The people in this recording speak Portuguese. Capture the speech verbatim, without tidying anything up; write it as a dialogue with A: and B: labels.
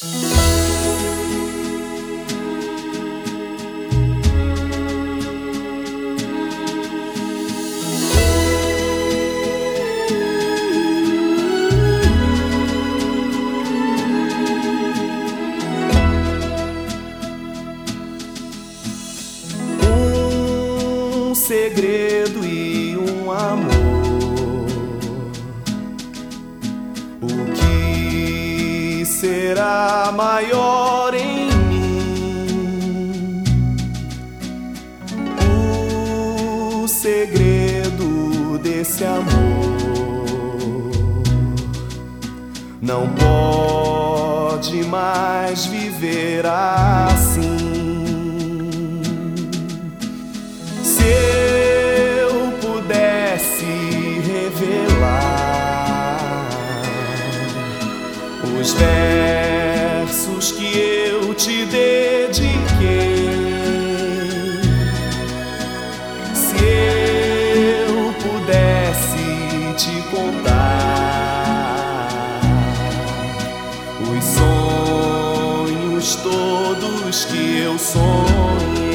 A: Um segredo e um amor. O que será maior em mim? O segredo desse amor não pode mais viver assim. Se eu pudesse revelar os versos que eu te dediquei, se eu pudesse te contar os sonhos todos que eu sonhei,